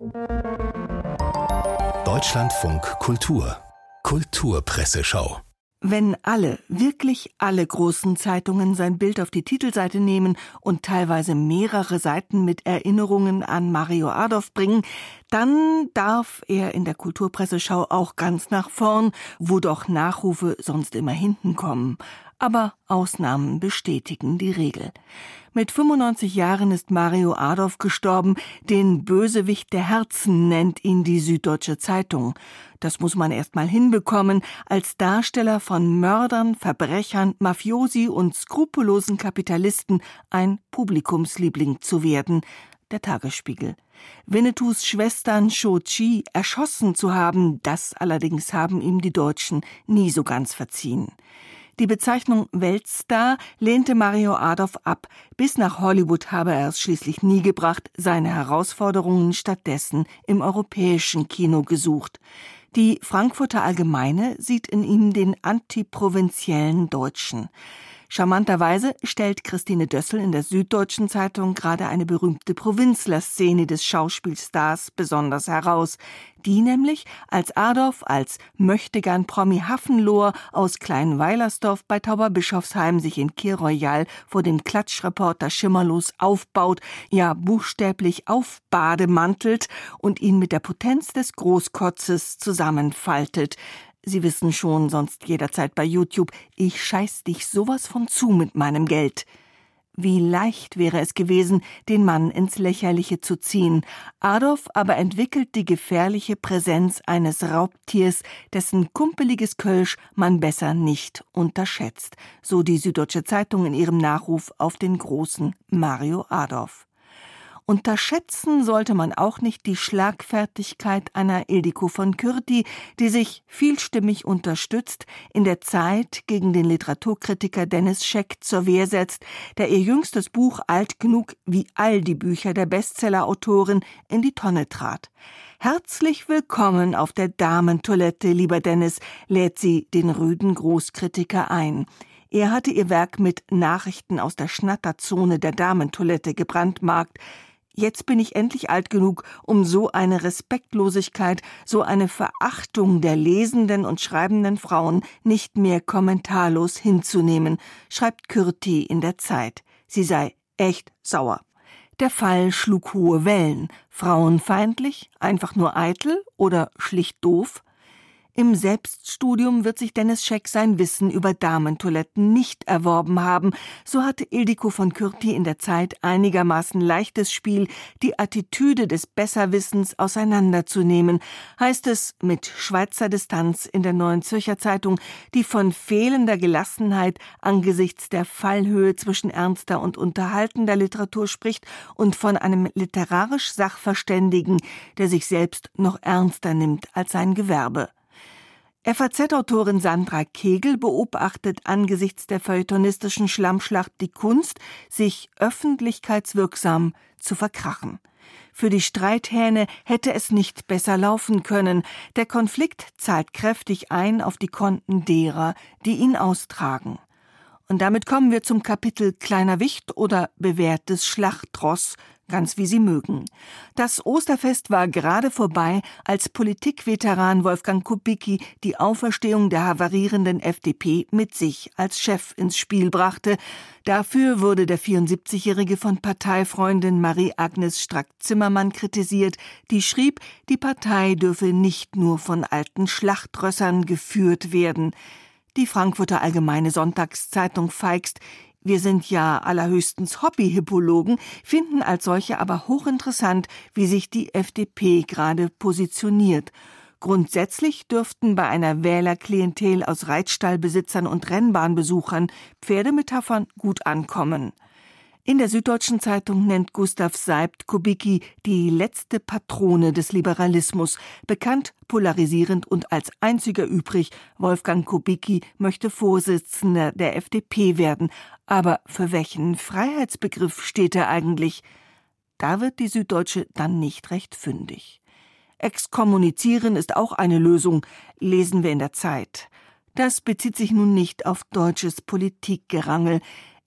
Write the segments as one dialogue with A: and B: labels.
A: Deutschlandfunk Kultur Kulturpresseschau.
B: Wenn alle, wirklich alle großen Zeitungen sein Bild auf die Titelseite nehmen und teilweise mehrere Seiten mit Erinnerungen an Mario Adorf bringen, dann darf er in der Kulturpresseschau auch ganz nach vorn, wo doch Nachrufe sonst immer hinten kommen. Aber Ausnahmen bestätigen die Regel. Mit 95 Jahren ist Mario Adorf gestorben. Den Bösewicht der Herzen nennt ihn die Süddeutsche Zeitung. Das muss man erst mal hinbekommen, als Darsteller von Mördern, Verbrechern, Mafiosi und skrupellosen Kapitalisten ein Publikumsliebling zu werden. Der Tagesspiegel. Winnetous Schwestern Cho-Chi erschossen zu haben, das allerdings haben ihm die Deutschen nie so ganz verziehen. Die Bezeichnung Weltstar lehnte Mario Adorf ab. Bis nach Hollywood habe er es schließlich nie gebracht, seine Herausforderungen stattdessen im europäischen Kino gesucht. Die Frankfurter Allgemeine sieht in ihm den antiprovinziellen Deutschen. Charmanterweise stellt Christine Dössel in der Süddeutschen Zeitung gerade eine berühmte Provinzler-Szene des Schauspielstars besonders heraus. Die nämlich, als Adorf als Möchtegern-Promi Hafenlohr aus Kleinweilersdorf bei Tauberbischofsheim sich in Kir Royal vor dem Klatschreporter schimmerlos aufbaut, ja buchstäblich aufbademantelt und ihn mit der Potenz des Großkotzes zusammenfaltet. Sie wissen schon, sonst jederzeit bei YouTube, ich scheiß dich sowas von zu mit meinem Geld. Wie leicht wäre es gewesen, den Mann ins Lächerliche zu ziehen. Adorf aber entwickelt die gefährliche Präsenz eines Raubtiers, dessen kumpeliges Kölsch man besser nicht unterschätzt. So die Süddeutsche Zeitung in ihrem Nachruf auf den großen Mario Adorf. Unterschätzen sollte man auch nicht die Schlagfertigkeit einer Ildiko von Kürti, die sich vielstimmig unterstützt, in der Zeit gegen den Literaturkritiker Dennis Scheck zur Wehr setzt, der ihr jüngstes Buch alt genug wie all die Bücher der Bestsellerautorin in die Tonne trat. Herzlich willkommen auf der Damentoilette, lieber Dennis, lädt sie den rüden Großkritiker ein. Er hatte ihr Werk mit Nachrichten aus der Schnatterzone der Damentoilette gebrandmarkt. Jetzt bin ich endlich alt genug, um so eine Respektlosigkeit, so eine Verachtung der lesenden und schreibenden Frauen nicht mehr kommentarlos hinzunehmen, schreibt Kürti in der Zeit. Sie sei echt sauer. Der Fall schlug hohe Wellen. Frauenfeindlich, einfach nur eitel oder schlicht doof? Im Selbststudium wird sich Dennis Scheck sein Wissen über Damentoiletten nicht erworben haben. So hatte Ildiko von Kürti in der Zeit einigermaßen leichtes Spiel, die Attitüde des Besserwissens auseinanderzunehmen, heißt es mit Schweizer Distanz in der Neuen Zürcher Zeitung, die von fehlender Gelassenheit angesichts der Fallhöhe zwischen ernster und unterhaltender Literatur spricht und von einem literarisch Sachverständigen, der sich selbst noch ernster nimmt als sein Gewerbe. FAZ-Autorin Sandra Kegel beobachtet angesichts der feuilletonistischen Schlammschlacht die Kunst, sich öffentlichkeitswirksam zu verkrachen. Für die Streithähne hätte es nicht besser laufen können. Der Konflikt zahlt kräftig ein auf die Konten derer, die ihn austragen. Und damit kommen wir zum Kapitel Kleiner Wicht oder bewährtes Schlachtross, ganz wie Sie mögen. Das Osterfest war gerade vorbei, als Politikveteran Wolfgang Kubicki die Auferstehung der havarierenden FDP mit sich als Chef ins Spiel brachte. Dafür wurde der 74-Jährige von Parteifreundin Marie-Agnes Strack-Zimmermann kritisiert, die schrieb, die Partei dürfe nicht nur von alten Schlachtrössern geführt werden. Die Frankfurter Allgemeine Sonntagszeitung feigst, wir sind ja allerhöchstens Hobbyhippologen, finden als solche aber hochinteressant, wie sich die FDP gerade positioniert. Grundsätzlich dürften bei einer Wählerklientel aus Reitstallbesitzern und Rennbahnbesuchern Pferdemetaphern gut ankommen. In der Süddeutschen Zeitung nennt Gustav Seibt Kubicki die letzte Patrone des Liberalismus, bekannt, polarisierend und als einziger übrig. Wolfgang Kubicki möchte Vorsitzender der FDP werden. Aber für welchen Freiheitsbegriff steht er eigentlich? Da wird die Süddeutsche dann nicht recht fündig. Exkommunizieren ist auch eine Lösung, lesen wir in der Zeit. Das bezieht sich nun nicht auf deutsches Politikgerangel.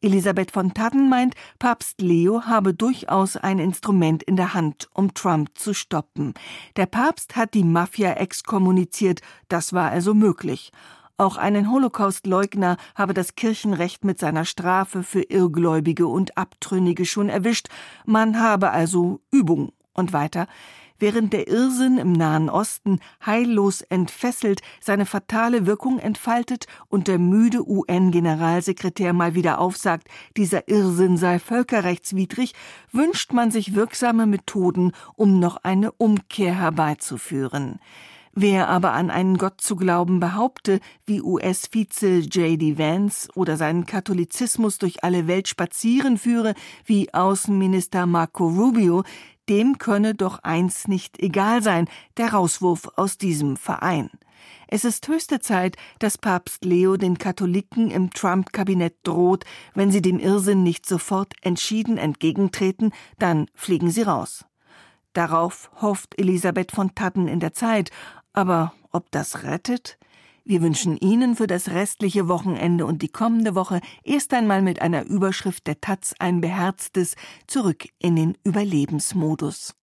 B: Elisabeth von Thadden meint, Papst Leo habe durchaus ein Instrument in der Hand, um Trump zu stoppen. Der Papst hat die Mafia exkommuniziert, das war also möglich. Auch einen Holocaust-Leugner habe das Kirchenrecht mit seiner Strafe für Irrgläubige und Abtrünnige schon erwischt. Man habe also Übung. Und weiter: Während der Irrsinn im Nahen Osten heillos entfesselt seine fatale Wirkung entfaltet und der müde UN-Generalsekretär mal wieder aufsagt, dieser Irrsinn sei völkerrechtswidrig, wünscht man sich wirksame Methoden, um noch eine Umkehr herbeizuführen. Wer aber an einen Gott zu glauben behaupte, wie US-Vize J.D. Vance, oder seinen Katholizismus durch alle Welt spazieren führe, wie Außenminister Marco Rubio, dem könne doch eins nicht egal sein: der Rauswurf aus diesem Verein. Es ist höchste Zeit, dass Papst Leo den Katholiken im Trump-Kabinett droht: Wenn sie dem Irrsinn nicht sofort entschieden entgegentreten, dann fliegen sie raus. Darauf hofft Elisabeth von Thadden in der Zeit. Aber ob das rettet? Wir wünschen Ihnen für das restliche Wochenende und die kommende Woche erst einmal mit einer Überschrift der taz ein beherztes Zurück in den Überlebensmodus.